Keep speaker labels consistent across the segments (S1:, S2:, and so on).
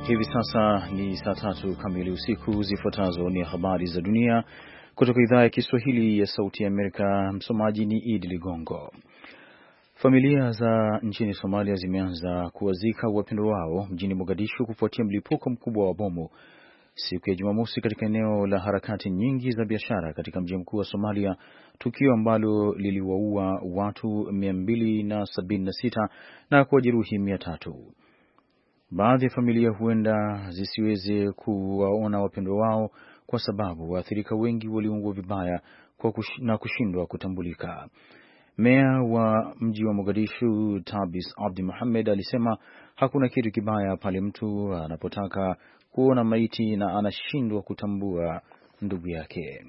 S1: Hivi sasa ni saa tatu kamili usiku. Zifuatazo ni habari za dunia kutoka idhaa ya Kiswahili ya Sauti ya Amerika. Msomaji ni Idi Ligongo. Familia za nchini Somalia zimeanza kuwazika wapendwa wao mjini Mogadishu kufuatia mlipuko mkubwa wa bomu siku ya Jumamosi katika eneo la harakati nyingi za biashara katika mji mkuu wa Somalia, tukio ambalo liliwaua watu 276 na kuwajeruhi 300. Baadhi ya familia huenda zisiweze kuwaona wapendwa wao kwa sababu waathirika wengi waliungua vibaya na kushindwa kutambulika. Meya wa mji wa Mogadishu, Tabis Abdi Mohamed, alisema hakuna kitu kibaya pale mtu anapotaka kuona maiti na anashindwa kutambua ndugu yake.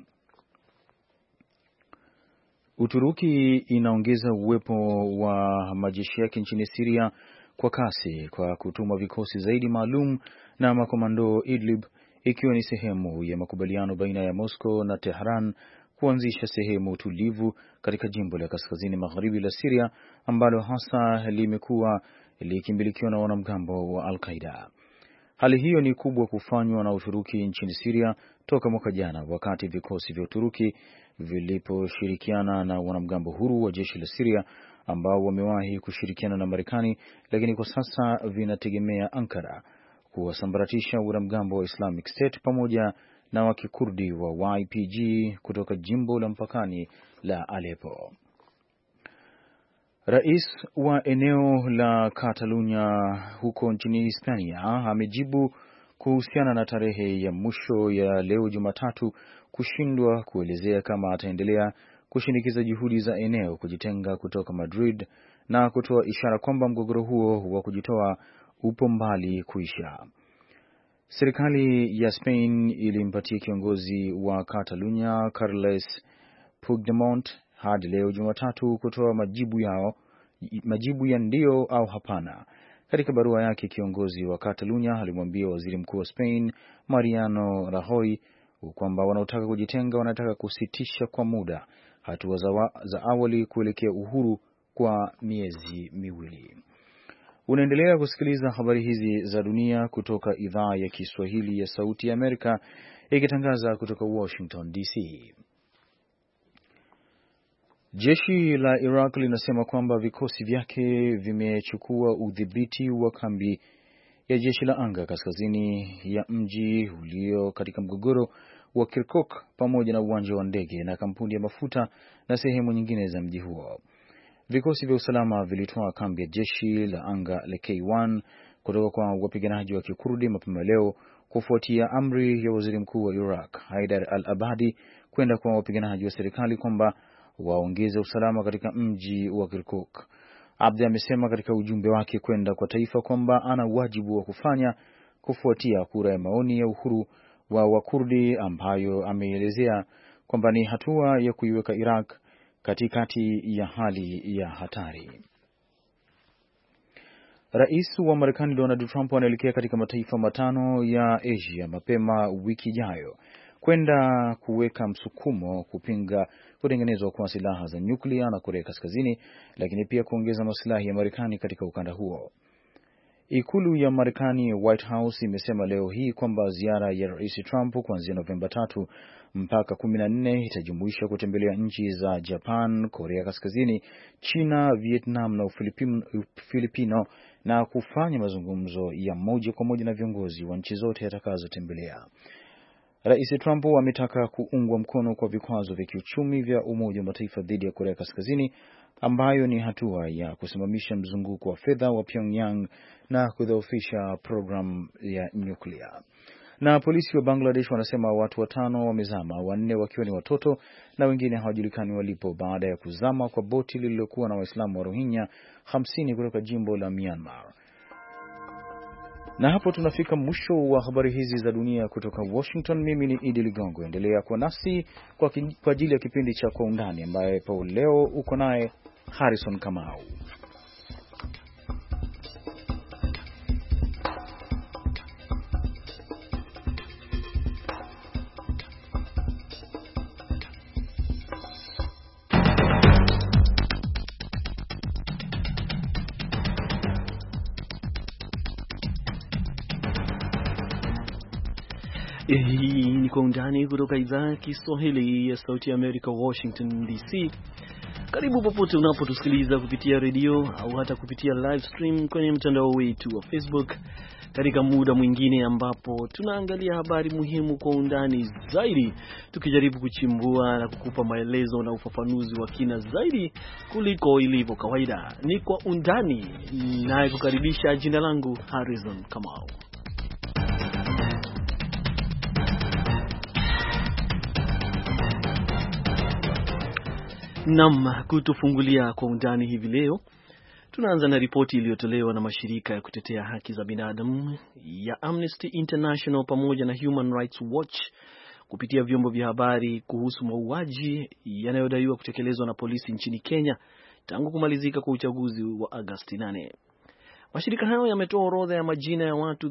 S1: Uturuki inaongeza uwepo wa majeshi yake nchini Syria kwa kasi kwa kutuma vikosi zaidi maalum na makomando Idlib, ikiwa ni sehemu ya makubaliano baina ya Moscow na Tehran kuanzisha sehemu tulivu katika jimbo la kaskazini magharibi la Syria ambalo hasa limekuwa likimilikiwa na wanamgambo wa Al-Qaeda. Hali hiyo ni kubwa kufanywa na Uturuki nchini Syria toka mwaka jana, wakati vikosi vya Uturuki viliposhirikiana na wanamgambo huru wa jeshi la Syria ambao wamewahi kushirikiana na Marekani, lakini kwa sasa vinategemea Ankara kuwasambaratisha wanamgambo wa Islamic State pamoja na wa Kikurdi wa YPG kutoka jimbo la mpakani la Aleppo. Rais wa eneo la Catalunya huko nchini Hispania amejibu kuhusiana na tarehe ya mwisho ya leo Jumatatu kushindwa kuelezea kama ataendelea kushinikiza juhudi za eneo kujitenga kutoka Madrid na kutoa ishara kwamba mgogoro huo wa kujitoa upo mbali kuisha. Serikali ya Spain ilimpatia kiongozi wa Catalunya Carles Puigdemont hadi leo Jumatatu kutoa majibu ya ndio au hapana. Katika barua yake, kiongozi wa Catalunya alimwambia waziri mkuu wa Spain Mariano Rajoy kwamba wanaotaka kujitenga wanataka kusitisha kwa muda hatua za awali kuelekea uhuru kwa miezi miwili. Unaendelea kusikiliza habari hizi za dunia kutoka idhaa ya Kiswahili ya Sauti ya Amerika, ikitangaza kutoka Washington DC. Jeshi la Iraq linasema kwamba vikosi vyake vimechukua udhibiti wa kambi ya jeshi la anga kaskazini ya mji ulio katika mgogoro wa Kirkuk pamoja na uwanja wa ndege na kampuni ya mafuta na sehemu nyingine za mji huo. Vikosi vya usalama vilitoa kambi ya jeshi la anga la K1 kutoka kwa wapiganaji wa Kikurdi mapema leo kufuatia amri ya waziri mkuu wa Iraq Haidar al-Abadi kwenda kwa wapiganaji wa serikali kwamba waongeze usalama katika mji wa Kirkuk. Abdi amesema katika ujumbe wake kwenda kwa taifa kwamba ana wajibu wa kufanya kufuatia kura ya maoni ya uhuru wa Wakurdi ambayo ameelezea kwamba ni hatua ya kuiweka Iraq katikati ya hali ya hatari. Rais wa Marekani Donald Trump anaelekea katika mataifa matano ya Asia mapema wiki ijayo kwenda kuweka msukumo kupinga kutengenezwa kwa silaha za nyuklia na Korea Kaskazini, lakini pia kuongeza maslahi ya Marekani katika ukanda huo. Ikulu ya Marekani, White House, imesema leo hii kwamba ziara ya Rais Trump kuanzia Novemba 3 mpaka 14 itajumuisha kutembelea nchi za Japan, Korea Kaskazini, China, Vietnam na Filipino na kufanya mazungumzo ya moja kwa moja na viongozi wa nchi zote atakazotembelea. Rais Trump ametaka kuungwa mkono kwa vikwazo vya kiuchumi vya Umoja wa Mataifa dhidi ya Korea Kaskazini, ambayo ni hatua ya kusimamisha mzunguko wa fedha wa Pyongyang na kudhoofisha programu ya nyuklia. Na polisi wa Bangladesh wanasema watu 5 wamezama, 4 wakiwa ni watoto na wengine hawajulikani walipo baada ya kuzama kwa boti lililokuwa na Waislamu wa Rohingya 50 kutoka jimbo la Myanmar. Na hapo tunafika mwisho wa habari hizi za dunia kutoka Washington. Mimi ni Idi Ligongo. Endelea kuwa nasi kwa ajili ya kipindi cha Kwa Undani, ambaye leo uko naye Harrison Kamau.
S2: Hii ni Kwa Undani kutoka idhaa ya Kiswahili ya Sauti ya Amerika, Washington DC. Karibu popote unapotusikiliza kupitia redio au hata kupitia live stream kwenye mtandao wetu wa Facebook, katika muda mwingine ambapo tunaangalia habari muhimu kwa undani zaidi, tukijaribu kuchimbua na kukupa maelezo na ufafanuzi wa kina zaidi kuliko ilivyo kawaida. Ni Kwa Undani, naye kukaribisha, jina langu Harrison Kamau. Kutufungulia Kwa Undani hivi leo, tunaanza na ripoti iliyotolewa na mashirika ya kutetea haki za binadamu ya Amnesty International pamoja na Human Rights Watch kupitia vyombo vya habari kuhusu mauaji yanayodaiwa kutekelezwa na polisi nchini Kenya tangu kumalizika kwa uchaguzi wa Agosti 8. Mashirika hayo yametoa orodha ya majina ya watu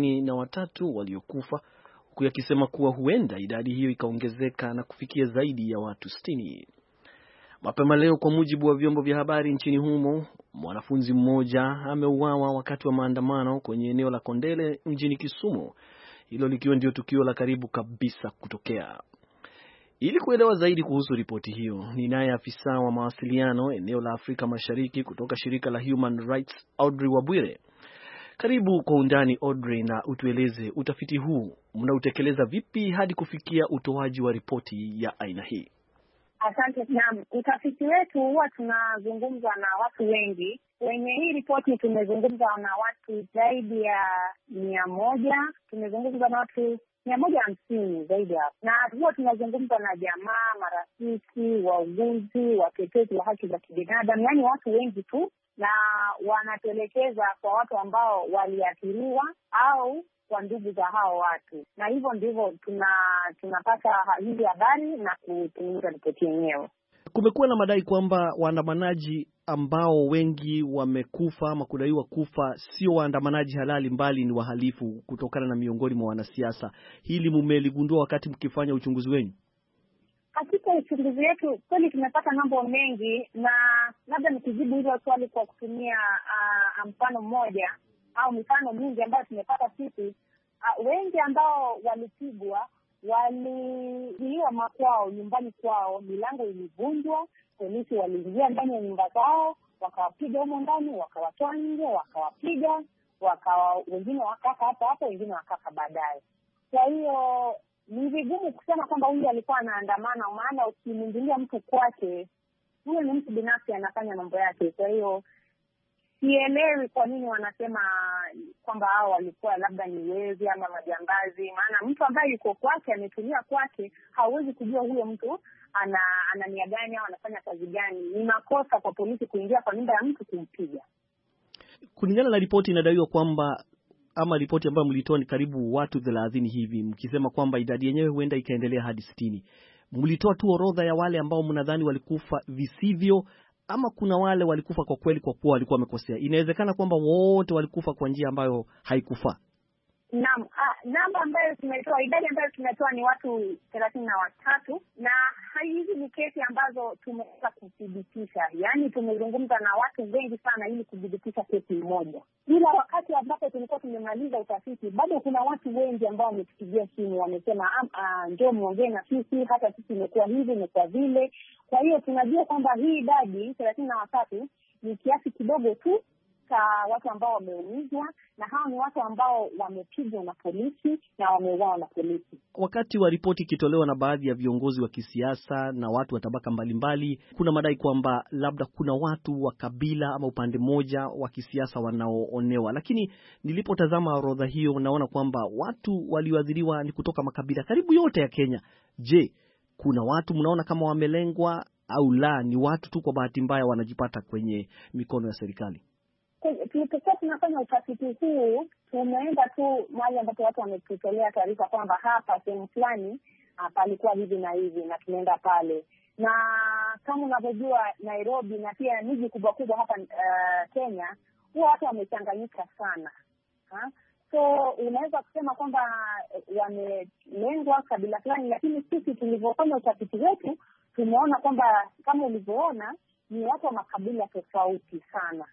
S2: 33 waliokufa, huku yakisema kuwa huenda idadi hiyo ikaongezeka na kufikia zaidi ya watu 60. Mapema leo, kwa mujibu wa vyombo vya habari nchini humo, mwanafunzi mmoja ameuawa wakati wa maandamano kwenye eneo la Kondele mjini Kisumu, hilo likiwa ndio tukio la karibu kabisa kutokea. Ili kuelewa zaidi kuhusu ripoti hiyo, ninaye afisa wa mawasiliano eneo la Afrika Mashariki kutoka shirika la Human Rights, Audrey Wabwire. Karibu Kwa Undani Audrey, na utueleze utafiti huu mnautekeleza vipi hadi kufikia utoaji wa ripoti ya aina hii?
S3: Asante. Naam, utafiti wetu huwa tunazungumza na watu wengi. Kwenye hii ripoti tumezungumza na watu zaidi ya 100, tumezungumza na watu 150 zaidi hapo. Na huwa tunazungumza na jamaa, marafiki, wauguzi, watetezi wa haki za kibinadamu, yaani watu wengi tu, na wanatuelekeza kwa watu ambao waliathiriwa au kwa ndugu za hao watu, na hivyo ndivyo tunapata hizi habari na kutengeneza ripoti yenyewe.
S2: Kumekuwa na madai kwamba waandamanaji ambao wengi wamekufa ama kudaiwa kufa sio waandamanaji halali, mbali ni wahalifu kutokana na miongoni mwa wanasiasa. Hili mumeligundua wakati mkifanya uchunguzi wenu?
S3: Katika uchunguzi wetu kweli tumepata mambo mengi, na labda nikijibu hilo swali kwa kutumia mfano mmoja au mifano mingi ambayo tumepata sisi. Wengi ambao walipigwa walizuiwa makwao, nyumbani kwao, milango ilivunjwa, polisi waliingia ndani ya nyumba zao, wakawapiga humo ndani, wakawatoa nje, wakawapiga, wengine wakaka hapo, wengine wakaka baadaye. Kwa hiyo ni vigumu kusema kwamba huyu alikuwa anaandamana, maana ukimwingilia mtu kwake, huyo ni mtu binafsi anafanya mambo yake. Kwa hiyo sielewi kwa nini wanasema kwamba hao walikuwa labda ni wezi ama majambazi, maana mtu ambaye yuko kwake, ametulia kwake, hauwezi kujua huyo mtu ana nia gani au anafanya kazi gani. Ni makosa kwa polisi kuingia kwa nyumba ya mtu kumpiga.
S2: Kulingana na ripoti, inadaiwa kwamba, ama ripoti ambayo mlitoa, ni karibu watu 30 hivi, mkisema kwamba idadi yenyewe huenda ikaendelea hadi 60. Mlitoa tu orodha ya wale ambao mnadhani walikufa visivyo, ama kuna wale walikufa kwa kweli kwa kuwa walikuwa wamekosea? Inawezekana kwamba wote walikufa kwa njia ambayo haikufaa?
S3: Naam, namba ambayo tumetoa, idadi ambayo tumetoa ni watu 33, na hizi ni kesi ambazo tumeweza kudhibitisha. Yaani tumezungumza na watu wengi sana ili kudhibitisha kesi moja. Ila wakati ambapo tulikuwa tumemaliza utafiti, bado kuna watu wengi ambao wametupigia simu, wamesema njoo muongee na sisi, hata sisi imekuwa hivi, imekuwa vile. Kwa hiyo tunajua kwamba hii idadi 33 ni kiasi kidogo tu watu ambao wameumizwa, na hao ni watu ambao wamepigwa na polisi na wameuawa na polisi.
S2: Wakati wa ripoti ikitolewa na baadhi ya viongozi wa kisiasa na watu wa tabaka mbalimbali, kuna madai kwamba labda kuna watu wa kabila ama upande mmoja wa kisiasa wanaoonewa, lakini nilipotazama orodha hiyo naona kwamba watu walioathiriwa ni kutoka makabila karibu yote ya Kenya. Je, kuna watu mnaona kama wamelengwa au la, ni watu tu kwa bahati mbaya wanajipata kwenye mikono ya serikali?
S3: Tulipokuwa tunafanya utafiti huu, tumeenda tu mahali ambapo watu wametutolea taarifa kwamba hapa sehemu fulani palikuwa hivi na hivi, na tumeenda pale. Na kama unavyojua, Nairobi na pia miji kubwa kubwa hapa Kenya, huwa watu wamechanganyika sana. So unaweza kusema kwamba wamelengwa kabila fulani, lakini sisi tulivyofanya utafiti wetu tumeona kwamba kama ulivyoona ni watu wa makabila tofauti sana.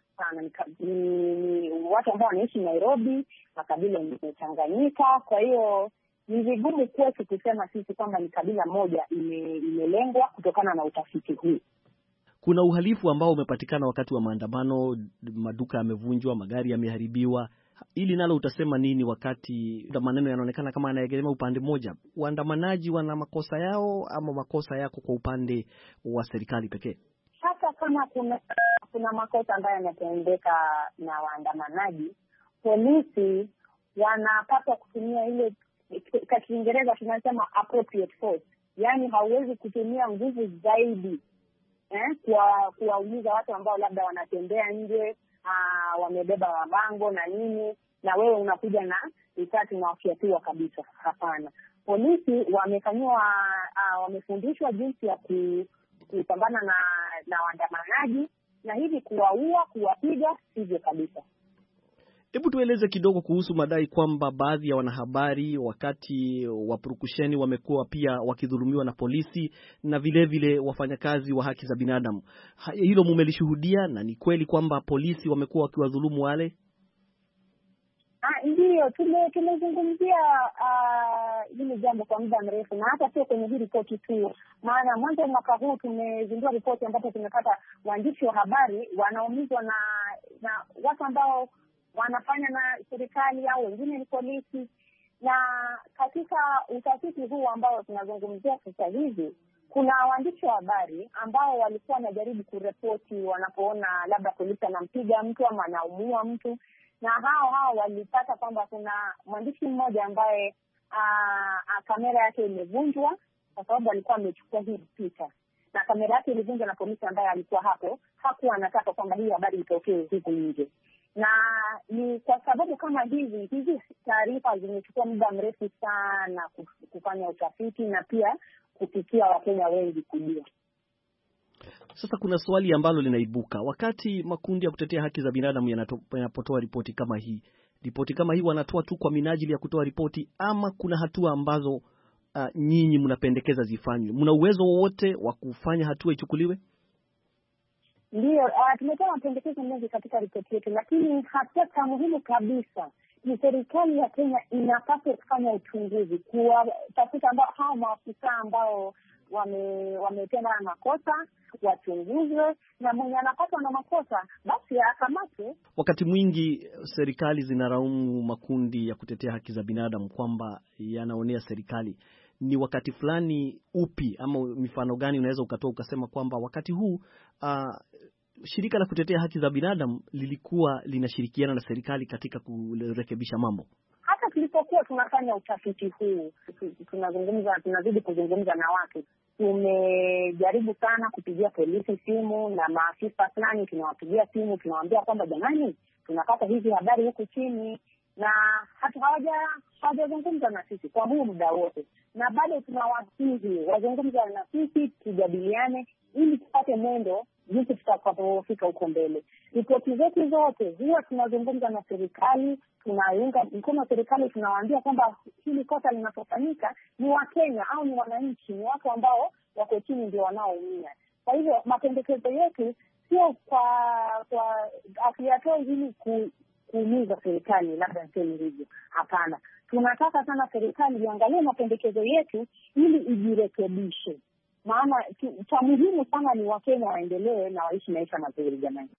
S3: Ni watu ambao wanaishi Nairobi, makabila yamechanganyika. Kwa hiyo ni vigumu kwetu kusema sisi kwamba ni kabila moja imelengwa kutokana na utafiti huu.
S2: Kuna uhalifu ambao umepatikana wakati wa maandamano, maduka yamevunjwa, magari yameharibiwa. Ili nalo utasema nini wakati maneno yanaonekana kama yanaegemea upande mmoja? Waandamanaji wana makosa yao ama makosa yako kwa upande wa serikali pekee?
S3: Hata kama kuna makosa ambayo yanatendeka na waandamanaji, polisi wanapaswa kutumia ile, kwa Kiingereza tunasema appropriate force. Yaani hauwezi kutumia nguvu zaidi kuwauliza watu ambao labda wanatembea nje, wamebeba mabango na nini, na wewe unakuja na risasi na wakiatua kabisa. Hapana. Polisi wamefundishwa jinsi ya kupambana na waandamanaji, na hivi kuwaua, kuwapiga sivyo kabisa.
S2: Hebu tueleze kidogo kuhusu madai kwamba baadhi ya wanahabari wakati wa purukusheni wamekuwa pia wakidhulumiwa na polisi na vile wafanyakazi wa haki za binadamu. Hilo mumelishuhudia, na ni kweli kwamba polisi wamekuwa wakiwadhulumu wale?
S3: Ndiyo, tumezungumzia hili jambo kwa muda mrefu, na hata sio kwenye hii ripoti tu. Maana mwanzo mwaka huu tumezindua ripoti ambapo tumepata waandishi wa habari wanaumizwa na watu ambao wanafanya na serikali au wengine ni polisi. Na katika utafiti huu ambao tunazungumzia sasa hivi, kuna waandishi wa habari ambao walikuwa wanajaribu kuripoti wanapoona labda polisi anampiga mtu ama anaumua mtu, na hao walipata kwamba kuna mwandishi mmoja ambaye kamera yake imevunjwa kwa sababu alikuwa amechukua hii picha, na kamera yake ilivunjwa na polisi ambaye alikuwa hapo. Hakuwa anataka kwamba hii habari itokee huku nje, na ni kwa sababu kama hizi taarifa zimechukua muda mrefu sana kufanya utafiti na pia kufikia Wakenya wengi kujua.
S2: Sasa kuna swali ambalo linaibuka wakati makundi ya kutetea haki za binadamu yanapotoa ripoti kama hii. Ripoti kama hii wanatoa tu kwa minajili ya kutoa ripoti, ama kuna hatua ambazo nyinyi mnapendekeza zifanywe? Mna uwezo wowote wa kufanya hatua ichukuliwe?
S3: Ndiyo, tumetoa mapendekezo mengi katika ripoti yetu, lakini hatua muhimu kabisa ni serikali ya Kenya inapaswa kufanya uchunguzi, kuwatafuta hao maafisa ambao wametenda makosa, wachunguzwe, na mwenye anapatwa na makosa basi akamatwe.
S2: Wakati mwingi serikali zinaraumu makundi ya kutetea haki za binadamu kwamba yanaonea serikali. Ni wakati fulani upi ama mifano gani unaweza ukatoa ukasema kwamba wakati huu shirika la kutetea haki za binadamu lilikuwa linashirikiana na serikali katika kurekebisha mambo?
S3: Hata tulipokuwa tunafanya utafiti huu, tunazidi kuzungumza na watu, tumejaribu sana kupigia polisi simu na maafisa fulani, tunawapigia simu, tunawaambia kwamba jamani, tunapata hizi habari huku chini, na hawajazungumza na sisi kwa huu muda wote, na bado tunawasihi wazungumza na sisi, tujadiliane ili tupate mwendo jinsi tutakapofika huko mbele. Ripoti zetu zote huwa tunazungumza na serikali, tunaunga mkono serikali, tunawaambia kwamba hili kosa linapofanyika ni Wakenya au ni wananchi, ni watu ambao wako chini ndio wanaoumia. Kwa hivyo mapendekezo yetu sio kwa akiyatoa ili kuumiza serikali, labda niseme hivyo. Hapana, tunataka sana serikali iangalie mapendekezo yetu ili ijirekebishe. Maana cha muhimu sana ni Wakenya waendelee na waishi maisha mazuri jamani.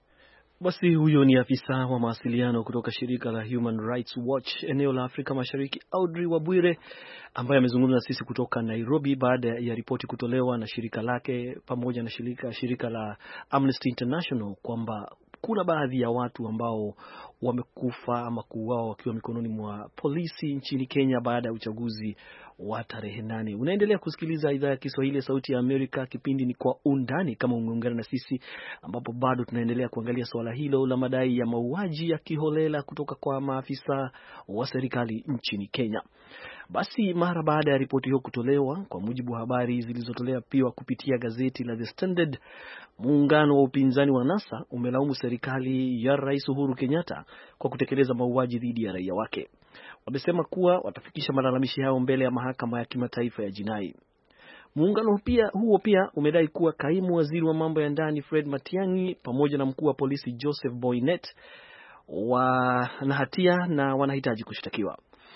S2: Basi huyo ni afisa wa mawasiliano kutoka shirika la Human Rights Watch eneo la Afrika Mashariki, Audrey Wabwire, ambaye amezungumza na sisi kutoka Nairobi baada ya ripoti kutolewa na shirika lake pamoja na shirika la Amnesty International kwamba kuna baadhi ya watu ambao wamekufa ama kuuawa wakiwa mikononi mwa polisi nchini Kenya baada ya uchaguzi wa tarehe 8. Unaendelea kusikiliza idhaa ya Kiswahili ya Sauti ya Amerika. Kipindi ni Kwa Undani, kama umeungana na sisi, ambapo bado tunaendelea kuangalia swala hilo la madai ya mauaji ya kiholela kutoka kwa maafisa wa serikali nchini Kenya. Basi mara baada ya ripoti hiyo kutolewa, kwa mujibu wa habari zilizotolewa pia kupitia gazeti la The Standard, muungano wa upinzani wa NASA umelaumu serikali ya Rais Uhuru Kenyatta kwa kutekeleza mauaji dhidi ya raia wake. Wamesema kuwa watafikisha malalamishi yao mbele ya mahakama ya kimataifa ya jinai. Muungano huo pia umedai kuwa kaimu waziri wa mambo ya ndani Fred Matiang'i pamoja na mkuu wa polisi Joseph Boynet wana hatia na wanahitaji kushtakiwa.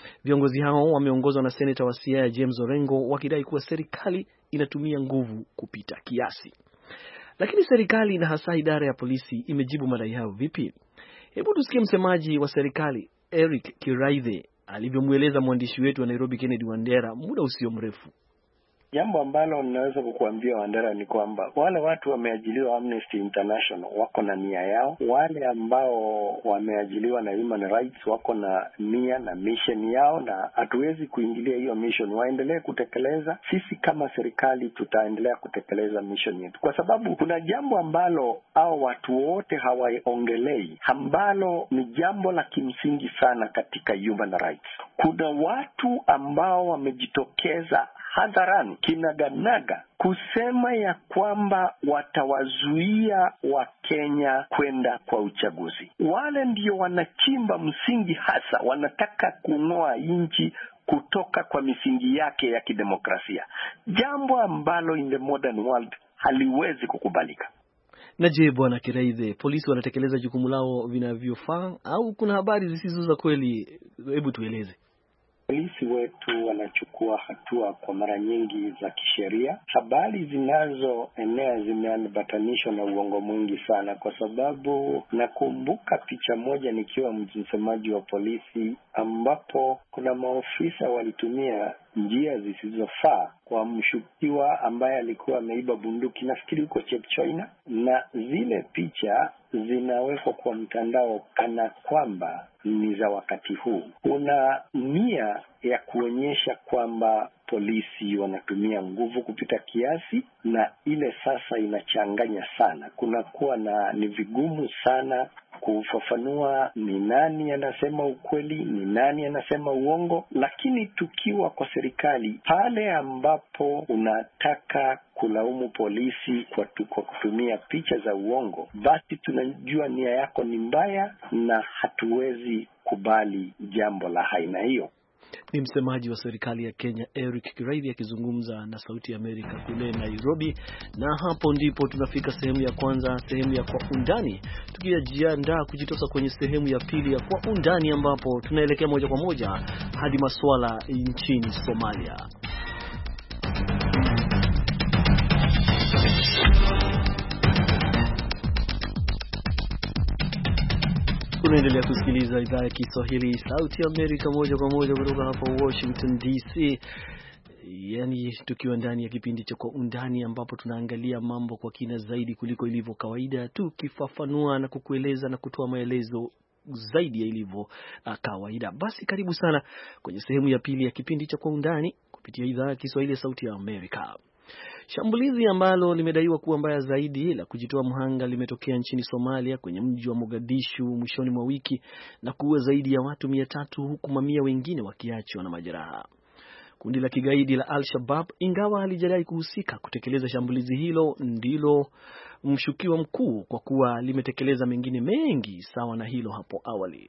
S2: Viongozi hao wameongozwa na seneta wa Siaya James Orengo wakidai kuwa serikali inatumia nguvu kupita kiasi. Lakini serikali na hasa idara ya polisi imejibu madai hayo vipi? Hebu tusikie msemaji wa serikali Eric Kiraithe alivyomweleza mwandishi wetu wa Nairobi Kennedy Wandera muda usio mrefu.
S4: Jambo ambalo ninaweza kukuambia Wandera ni kwamba wale watu wameajiliwa Amnesty International wako na nia yao. Wale ambao wameajiliwa na Human Rights wako na nia na mission yao, na hatuwezi kuingilia hiyo mission. Waendelee kutekeleza. Sisi kama serikali tutaendelea kutekeleza mission yetu, kwa sababu kuna jambo ambalo watu wote hawaongelei, ambalo ni jambo la kimsingi sana katika human rights. Kuna watu ambao wamejitokeza hadharani kinaganaga kusema ya kwamba watawazuia Wakenya kwenda kwa uchaguzi. Wale ndio wanachimba msingi hasa, wanataka kung'oa nchi kutoka kwa misingi yake ya kidemokrasia, jambo ambalo in the modern world haliwezi kukubalika.
S2: Na je, Bwana Kiraithe, polisi wanatekeleza jukumu lao vinavyofaa au kuna habari zisizo za kweli? Hebu tueleze.
S4: Polisi wetu wanachukua hatua kwa mara nyingi za kisheria. Habari zinazoenea zimeambatanishwa na uongo mwingi sana, kwa sababu nakumbuka picha moja nikiwa msemaji wa polisi ambapo kuna maofisa walitumia njia zisizofaa kwa mshukiwa ambaye alikuwa ameiba bunduki, nafikiri huko Chepchoina, na zile picha zinawekwa kwa mtandao kana kwamba ni za wakati huu. Kuna nia ya kuonyesha kwamba polisi wanatumia nguvu kupita kiasi, na ile sasa inachanganya sana. Kunakuwa ni vigumu sana kufafanua ni nani anasema ukweli, ni nani anasema uongo. Lakini tukiwa kwa serikali, pale ambapo unataka kulaumu polisi kwa kutumia picha za uongo, basi tunajua nia yako ni mbaya na hatuwezi kubali jambo la aina hiyo.
S2: Ni msemaji wa serikali ya Kenya Eric Kiraithe akizungumza na Sauti ya Amerika kule Nairobi. Na hapo ndipo tunafika sehemu ya kwanza, sehemu ya Kwa Undani, tukijiandaa kujitosa kwenye sehemu ya pili ya Kwa Undani, ambapo tunaelekea moja kwa moja hadi masuala nchini Somalia. Unaendelea kusikiliza idhaa ya Kiswahili Sauti ya Amerika moja kwa moja kutoka hapa Washington DC. Yaani tukiwa ndani ya kipindi cha Kwa Undani, ambapo tunaangalia mambo kwa kina zaidi kuliko ilivyo kawaida, tukifafanua na kukueleza na kutoa maelezo zaidi ya ilivyo kawaida. Basi karibu sana kwenye sehemu ya pili ya kipindi cha Kwa Undani kupitia idhaa ya Kiswahili Sauti ya Amerika. Shambulizi ambalo limedaiwa kuwa mbaya zaidi la kujitoa mhanga limetokea nchini Somalia kwenye mji wa Mogadishu mwishoni mwa wiki na kuua zaidi ya watu 300 huku mamia wengine wakiachwa na majeraha. Kundi la kigaidi la Al-Shabaab, ingawa halijadai kuhusika kutekeleza shambulizi hilo, ndilo mshukiwa mkuu kwa kuwa limetekeleza mengine mengi sawa na hilo hapo awali.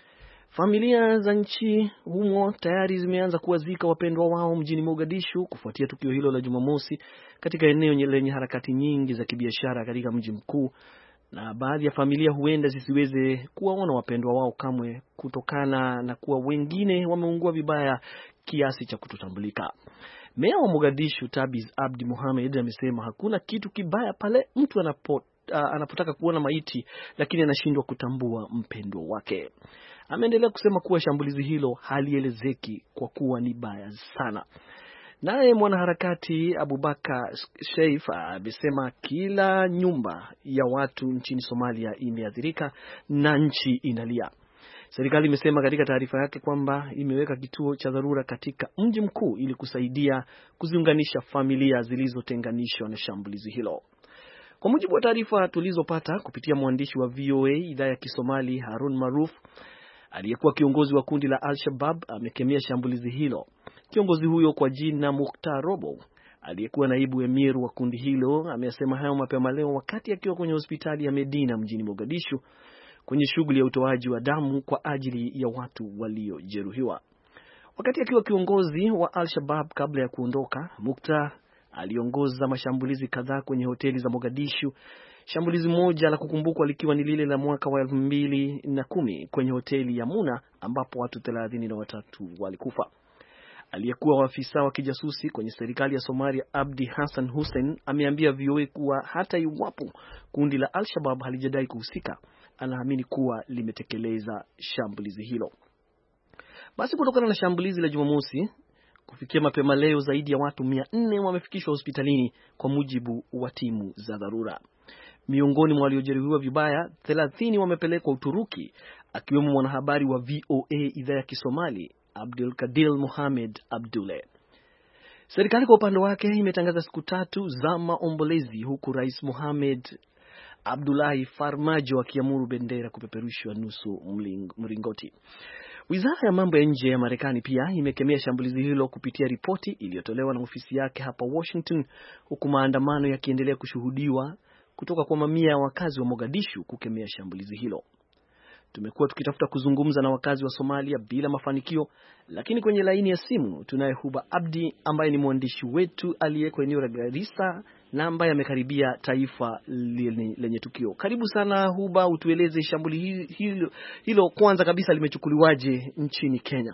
S2: Familia za nchi humo tayari zimeanza kuwazika wapendwa wao mjini Mogadishu kufuatia tukio hilo la Jumamosi katika eneo lenye harakati nyingi za kibiashara katika mji mkuu, na baadhi ya familia huenda zisiweze kuwaona wapendwa wao kamwe kutokana na kuwa wengine wameungua vibaya kiasi cha kutotambulika. Meya wa Mogadishu Tabiz Abdi Mohamed amesema hakuna kitu kibaya pale mtu anapotaka kuona maiti lakini anashindwa kutambua mpendwa wake. Ameendelea kusema kuwa shambulizi hilo halielezeki kwa kuwa ni baya sana. Naye mwanaharakati Abubakar Sheif amesema kila nyumba ya watu nchini Somalia imeathirika na nchi inalia. Serikali imesema katika taarifa yake kwamba imeweka kituo cha dharura katika mji mkuu ili kusaidia kuziunganisha familia zilizotenganishwa na shambulizi hilo. Kwa mujibu wa taarifa tulizopata kupitia mwandishi wa VOA idhaa ya Kisomali Harun Maruf, aliyekuwa kiongozi wa kundi la Al-Shabaab amekemea shambulizi hilo. Kiongozi huyo kwa jina Mukhtar Robo, aliyekuwa naibu emir wa kundi hilo, amesema hayo mapema leo wakati akiwa kwenye hospitali ya Medina mjini Mogadishu kwenye shughuli ya utoaji wa damu kwa ajili ya watu waliojeruhiwa. Wakati akiwa kiongozi wa Al-Shabaab kabla ya kuondoka, Mukhtar aliongoza mashambulizi kadhaa kwenye hoteli za Mogadishu, Shambulizi moja la kukumbukwa likiwa ni lile la mwaka wa 2010 kwenye hoteli ya Muna ambapo watu 33 walikufa. Aliyekuwa afisa wa kijasusi kwenye serikali ya Somalia, Abdi Hassan Hussein, ameambia VOA kuwa hata iwapo kundi la Al-Shabaab halijadai kuhusika, anaamini kuwa limetekeleza shambulizi hilo. Basi kutokana na shambulizi la Jumamosi, kufikia mapema leo zaidi ya watu 400 wamefikishwa hospitalini kwa mujibu wa timu za dharura. Miongoni mwa waliojeruhiwa vibaya 30 wamepelekwa Uturuki, akiwemo mwanahabari wa VOA idhaa ya Kisomali Abdul Kadir Mohamed Abdule. Serikali kwa upande wake imetangaza siku 3 za maombolezi, huku Rais Mohamed Abdullahi Farmajo akiamuru bendera kupeperushwa nusu mlingoti. Wizara ya mambo ya nje ya Marekani pia imekemea shambulizi hilo kupitia ripoti iliyotolewa na ofisi yake hapa Washington, huku maandamano yakiendelea kushuhudiwa kutoka kwa mamia ya wakazi wa Mogadishu kukemea shambulizi hilo. Tumekuwa tukitafuta kuzungumza na wakazi wa Somalia bila mafanikio, lakini kwenye laini ya simu tunaye Huba Abdi ambaye ni mwandishi wetu aliyeko eneo la Garissa na ambaye amekaribia taifa lenye tukio. Karibu sana Huba, utueleze shambulizi hilo kwanza kabisa limechukuliwaje nchini Kenya?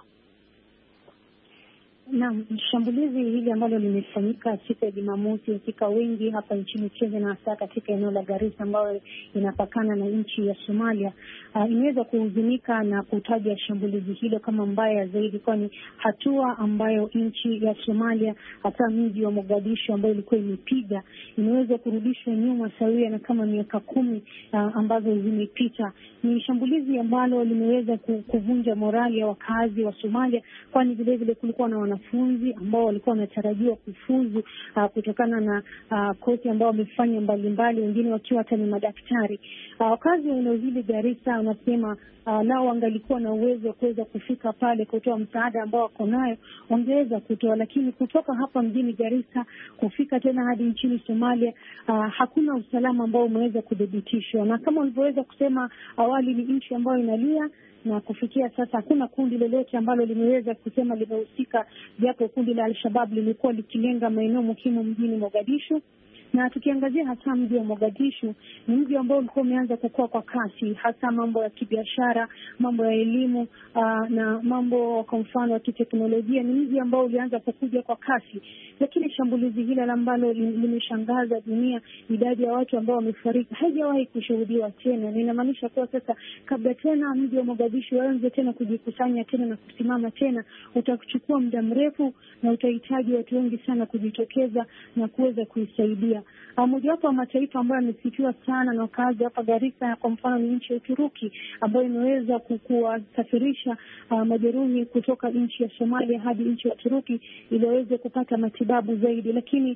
S5: Naam, shambulizi hili ambalo limefanyika siku ya Jumamosi katika wengi hapa nchini Kenya na hasa katika eneo la Garissa ambayo inapakana na nchi ya Somalia, imeweza kuhuzunika na kutaja shambulizi hilo kama mbaya zaidi, kwani hatua ambayo nchi ya Somalia hata mji wa Mogadishu ambayo ilikuwa imepiga imeweza kurudishwa nyuma sawia na kama miaka 10 ambazo zimepita. Ni shambulizi ambalo limeweza kuvunja morali ya wakazi wa Somalia, kwani vile vile kulikuwa na wanafunzi ambao walikuwa wanatarajiwa kufuzu kutokana na kozi ambao wamefanya mbalimbali, wengine wakiwa hata ni madaktari. Wakazi wa eneo hili Garissa wanasema lao wangalikuwa na uwezo wa kuweza kufika pale kutoa msaada ambao wako nayo wangeweza kutoa, lakini kutoka hapa mjini Garissa kufika tena hadi nchini Somalia hakuna usalama ambao umeweza kudhibitishwa, na kama ulivyoweza kusema awali ni nchi ambayo inalia, na kufikia sasa hakuna kundi lolote ambalo limeweza kusema limehusika, japo kundi la Al-Shabaab lilikuwa likilenga maeneo muhimu mjini Mogadishu. Na tukiangazia hasa mji wa Mogadishu, ni mji ambao ulikuwa umeanza kukua kwa kasi, hasa mambo ya kibiashara, mambo ya elimu na mambo kwa mfano ya kiteknolojia. Ni mji ambao ulianza kukuja kwa kasi, lakini shambulizi hili ambalo limeshangaza dunia, idadi ya watu ambao wamefariki haijawahi kushuhudiwa tena. Inamaanisha kuwa sasa kabla tena mji wa Mogadishu waanze tena kujikusanya tena na kusimama tena, utachukua muda mrefu na utahitaji watu wengi sana kujitokeza na kuweza kuisaidia. Mojawapo wa mataifa ambayo yamesifiwa sana na wakazi hapa Garissa kwa mfano ni nchi ya Uturuki, ambayo imeweza kuwasafirisha majeruhi kutoka nchi ya Somalia hadi nchi ya Uturuki ili waweze kupata matibabu zaidi, lakini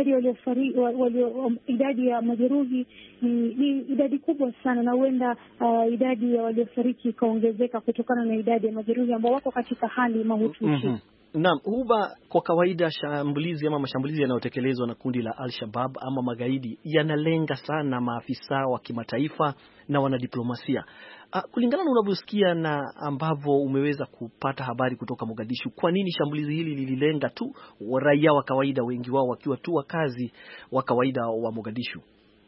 S5: idadi ya majeruhi ni idadi kubwa sana, na huenda idadi ya waliofariki ikaongezeka kutokana na idadi ya majeruhi ambao wako katika hali mahututi.
S2: Naam, Huba, kwa kawaida shambulizi ama mashambulizi yanayotekelezwa na kundi la Al-Shabaab ama magaidi yanalenga sana maafisa wa kimataifa na wanadiplomasia. Kulingana na unavyosikia na ambavyo umeweza kupata habari kutoka Mogadishu, kwa nini shambulizi hili lililenga tu raia wa kawaida, wengi wao wakiwa tu wakazi wa kawaida wa Mogadishu?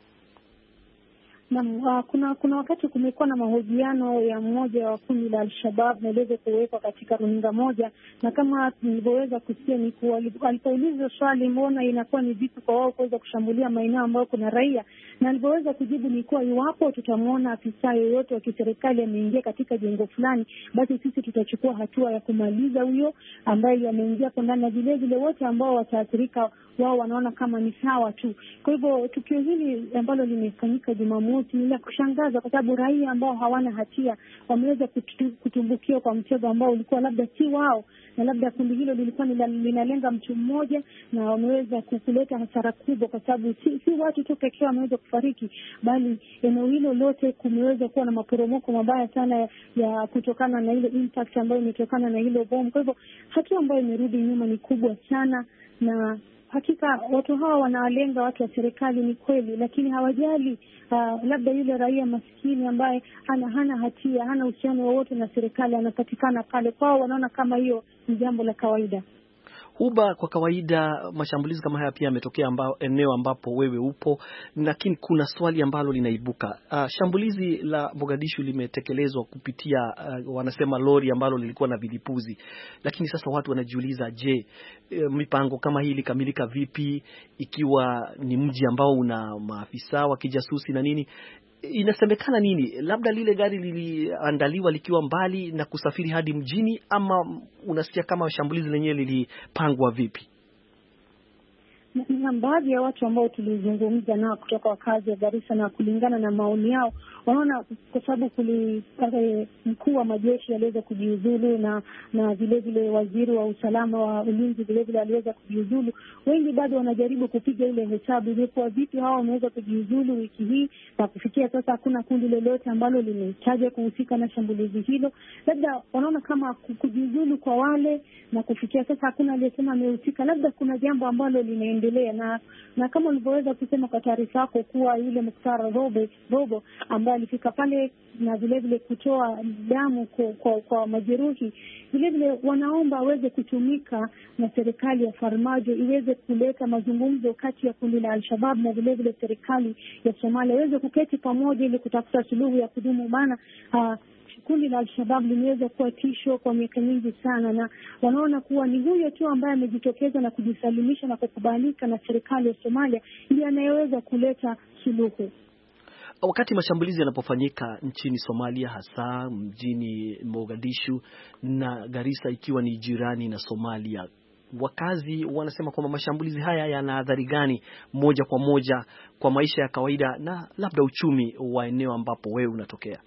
S5: Na kuna wakati kumekuwa na mahojiano ya mmoja wa kundi la Al-Shabaab na iliweza kuwekwa katika runinga moja, na kama nilivyoweza kusikia ni kuwa alipoulizwa swali mbona inakuwa ni vipi kwa wao kuweza kushambulia maeneo ambayo kuna raia, na alivyoweza kujibu ni kuwa iwapo tutamwona afisa yoyote wa kiserikali ameingia katika jengo fulani, basi sisi tutachukua hatua ya kumaliza huyo ambaye ameingia kwa ndani, na vile vile wote ambao wataathirika wao wanaona kama ni sawa tu. Kwa hivyo tukio hili ambalo limefanyika Jumamosi ni la kushangaza, kwa sababu raia ambao hawana hatia wameweza kutumbukia kwa mtego ambao ulikuwa labda si wao, na labda kundi hilo lilikuwa linalenga mtu mmoja, na wameweza kuleta hasara kubwa, kwa sababu si watu tu pekee wameweza kufariki, bali eneo hilo lote kumeweza kuwa na maporomoko mabaya sana ya kutokana na ile impact ambayo imetokana na hilo bomu. Kwa hivyo hatua ambayo imerudi nyuma ni kubwa sana, na hakika watu hawa wanawalenga watu wa serikali, ni kweli, lakini hawajali labda yule raia maskini ambaye hana hatia, hana uhusiano wowote na serikali, anapatikana pale kwao, wanaona kama hiyo ni jambo la kawaida.
S2: Huba, kwa kawaida mashambulizi kama haya pia yametokea eneo ambapo wewe upo, lakini kuna swali ambalo linaibuka. Shambulizi la Mogadishu limetekelezwa kupitia wanasema lori ambalo lilikuwa na vilipuzi, lakini sasa watu wanajiuliza, je, mipango kama hii ilikamilika vipi ikiwa ni mji ambao una maafisa wa kijasusi na nini? Inasemekana nini? Labda lile gari liliandaliwa likiwa mbali na kusafiri hadi mjini, ama unasikia kama shambulizi lenyewe lilipangwa vipi?
S5: Na baadhi ya watu ambao tulizungumza nao kutoka wakazi wa Garissa, na kulingana na maoni yao, wanaona kwa sababu mkuu wa majeshi aliweza kujiuzulu na vile vile waziri wa usalama wa ulinzi vile vile aliweza kujiuzulu, wengi bado wanajaribu kupiga ile hesabu ilikuwa vipi hawa wameweza kujiuzulu wiki hii na kufikia sasa hakuna kundi lolote ambalo limetaja kuhusika na shambulizi hilo. Labda wanaona kama kujiuzulu kwa wale na kufikia sasa hakuna aliyesema amehusika, labda kuna jambo ambalo linaendelea, na kama ulivyoweza kusema kwa taarifa yako kuwa yule Mukhtar Robo ambaye alifika pale na vile vile kutoa damu kwa majeruhi, vile vile wanaomba aweze kutumika na serikali ya Farmajo iweze kuleta mazungumzo kati ya kundi la Al-Shabaab na vile vile serikali ya Somalia iweze kuketi pamoja ili kutafuta suluhu ya kudumu, maana kundi la Al-Shabaab limeweza kuwa tisho kwa miaka mingi sana, na wanaona kuwa ni huyo tu ambaye amejitokeza na kujisalimisha na kukubalika na serikali ya Somalia ndiye anayeweza kuleta suluhu.
S2: Wakati mashambulizi yanapofanyika nchini Somalia, hasa mjini Mogadishu na Garissa ikiwa ni jirani na Somalia, wakazi wanasema kwamba mashambulizi haya yana athari gani moja kwa moja kwa maisha ya kawaida na labda uchumi wa eneo ambapo wewe unatokea?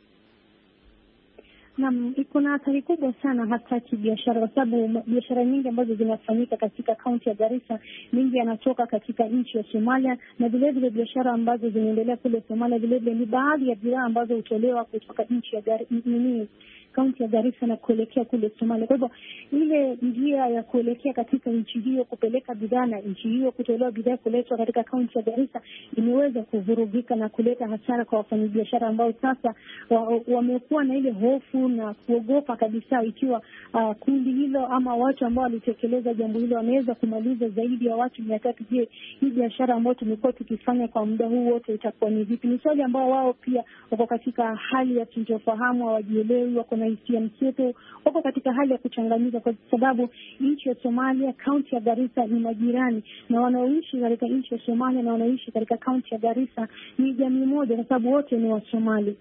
S5: Naam, iko na athari kubwa sana hasa kibiashara, kwa sababu biashara nyingi ambazo zinafanyika katika kaunti ya Garissa mingi yanatoka katika nchi ya Somalia, na vile vile biashara ambazo zinaendelea kule Somalia vile vile ni baadhi ya bidhaa ambazo hutolewa kutoka nchi ya kaunti ya Garissa na kuelekea kule Somalia. Kwa hivyo ile njia ya kuelekea katika nchi hiyo kupeleka bidhaa na nchi hiyo kutolewa bidhaa kuletwa katika kaunti ya Garissa imeweza kuvurugika na kuleta hasara kwa wafanyabiashara ambao sasa wamekuwa na ile hofu na kuogopa kabisa ikiwa kundi hilo ama watu ambao walitekeleza jambo hilo wanaweza kumaliza zaidi ya watu 300. Je, hii biashara ambayo tumekuwa tukifanya kwa muda huu wote itakuwa ni vipi? Ni swali ambao wao pia wako katika hali ya sintofahamu, hawajielewi, wako na hisia mseto, wako katika hali ya kuchanganyika, kwa sababu nchi ya Somalia, kaunti ya Garissa ni majirani, na wanaoishi katika nchi ya Somalia na wanaoishi katika kaunti ya Garissa ni jamii moja, kwa sababu wote ni Wasomali.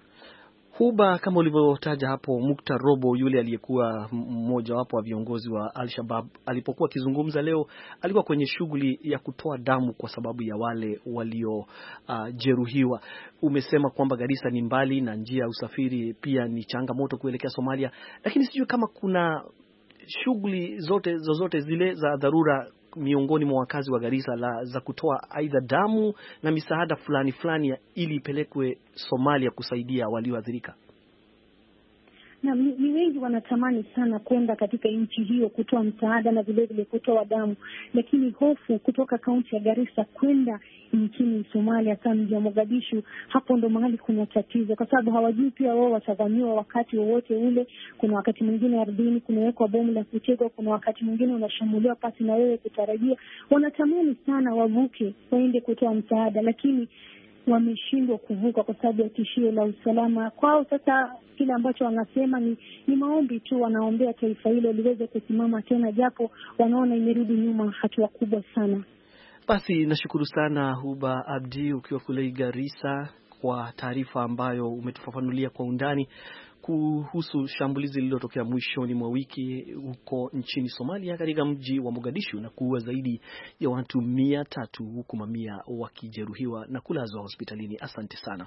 S2: Huba, kama ulivyotaja hapo, Mukhtar Robo yule aliyekuwa mmoja wapo wa viongozi wa Al-Shabaab alipokuwa akizungumza leo, alikuwa kwenye shughuli ya kutoa damu kwa sababu ya wale walio jeruhiwa. Umesema kwamba Garissa ni mbali na njia ya usafiri pia ni changamoto kuelekea Somalia, lakini sijui kama kuna shughuli zozote zile za dharura miongoni mwa wakazi wa Garissa za kutoa aidha damu na misaada fulani ili ipelekwe Somalia kusaidia walioathirika.
S5: Na ni wengi wanatamani sana kwenda katika nchi hiyo kutoa msaada na vile vile kutoa damu, lakini hofu kutoka kaunti ya Garissa kwenda nchini Somalia kama mji wa Mogadishu, hapo ndo mahali kuna tatizo, kwa sababu hawajui pia wao watavamiwa wakati wowote ule. Kuna wakati mwingine ardhini kunawekwa bomu la kutegwa, kuna wakati mwingine unashambuliwa pasi na wewe kutarajia. Wanatamani sana wavuke waende kutoa msaada, lakini wameshindwa kuvuka kwa sababu ya tishio la usalama kwao. Sasa kile ambacho wanasema ni maombi tu, wanaombea taifa hilo liweze kusimama tena, japo wanaona imerudi nyuma hatua kubwa sana.
S2: Basi nashukuru sana Huba Abdi ukiwa kule Garissa kwa taarifa ambayo umetufafanulia kwa undani kuhusu shambulizi lililotokea mwishoni mwa wiki huko nchini Somalia katika mji wa Mogadishu na kuua zaidi ya watu 300 huku mamia wakijeruhiwa na kulazwa hospitalini. Asante sana.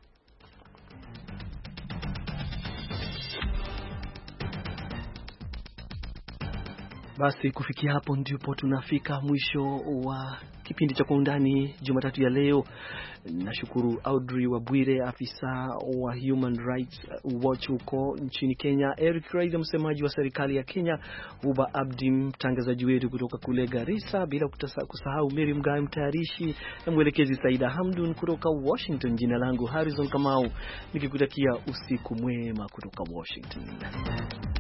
S2: Basi kufikia hapo ndipo tunafika mwisho wa kipindi cha Kwa Undani Jumatatu ya leo. Nashukuru Audrey Wabwire, afisa wa Human Rights Watch huko nchini Kenya, Eric Raida, msemaji wa serikali ya Kenya, Huba Abdi, mtangazaji wetu kutoka kule Garissa, bila kusahau Mary Mgawe, mtayarishi na mwelekezi Saida Hamdun kutoka Washington. Jina langu Harrison Kamau, nikikutakia usiku mwema kutoka Washington.